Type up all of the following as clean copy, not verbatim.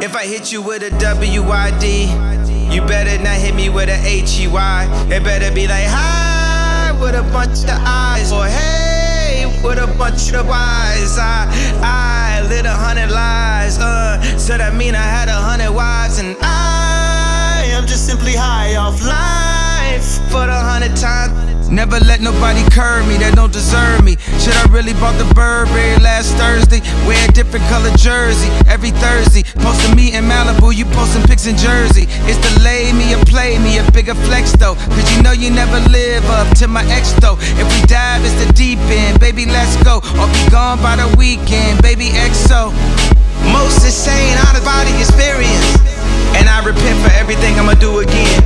If I hit you with a W-I-D, you better not hit me with a H-E-Y. It better be like hi with a bunch of eyes, or hey with a bunch of Y's. I lit 100 lies, so that mean I had 100 wives. And I am just simply high off life for the 100 times. Never let nobody curb me that don't deserve me. Shit, I really bought the Burberry last Thursday. Wear a different color jersey every Thursday. Posting me in Malibu, you posting pics in Jersey. It's the lay me or play me, a bigger flex though. Cause you know you never live up to my ex though. If we dive, it's the deep end, baby, let's go. Or be gone by the weekend, baby, XO. Most insane, out of body experience. And I repent for everything I'ma do again.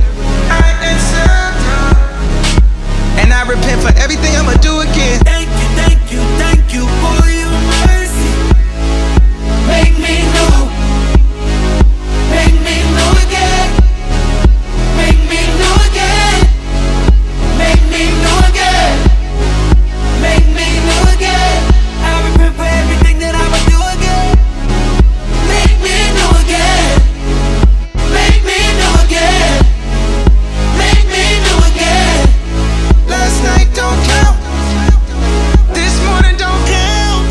And I repent for everything I'ma do again. Thank you for your mercy. Make me new. Make me new again. Make me new again. Make me new again. Make me new again. I repent for everything that I'ma do again. Make me new again. Make me new again. Make me new again. Last night don't count. This morning don't count.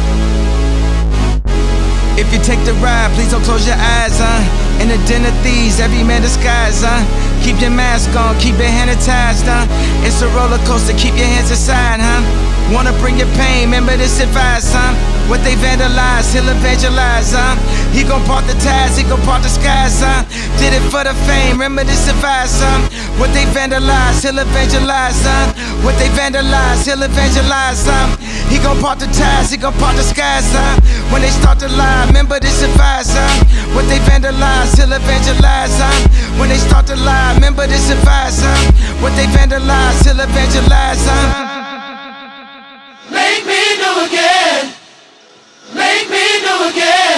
If you take the ride, please don't close your eyes, In the den of thieves, every man disguised, Keep your mask on, keep your hand attached, It's a roller coaster, keep your hands aside, Wanna bring your pain, remember this advice, What they vandalize, he'll evangelize, He gon' part the ties, he gon' part the skies, Did it for the fame, remember this advice, What they vandalize, he'll evangelize, What they vandalize, he'll evangelize, He gon' part the ties, he gon' part the skies, When they start to lie, remember this advice, What they vandalize, he'll evangelize, When they start to lie, remember this advice, What they vandalize, he'll evangelize, Make me new again. Make me new again.